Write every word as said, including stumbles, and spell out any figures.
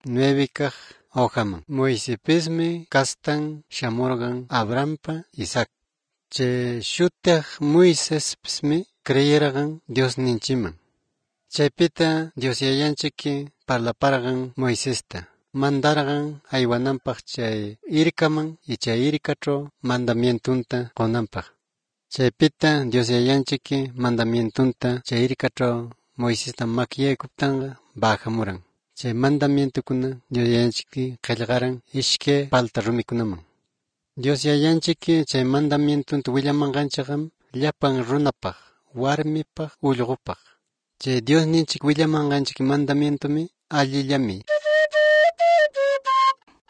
nueve kaq hojaman. Moisespismi kastan shamurqan Abrahampa Isaac. Chay shutiq Moisespismi creyirqan Diosninchiman. Chaypita Dios yayanchiki parlaparqan Moisesta. Mandarqan aywananpaq chay irkaman y chay irkachaw mandamientunta qonanpaq. Chaypita Dios yayanchiki mandamientunta chay irkachaw Moisesta makiyaykuptanqa bajamuran. Chay mandamientukuna Dios yayanchiki qillqaran ishkay palta rumikunaman. Dios yayanchiki chay mandamientunta willamanqanchikam llapan runapaq, warmipaq, ullqupaq. Chay Dios ninchik willamanqanchik mandamientumi allillami.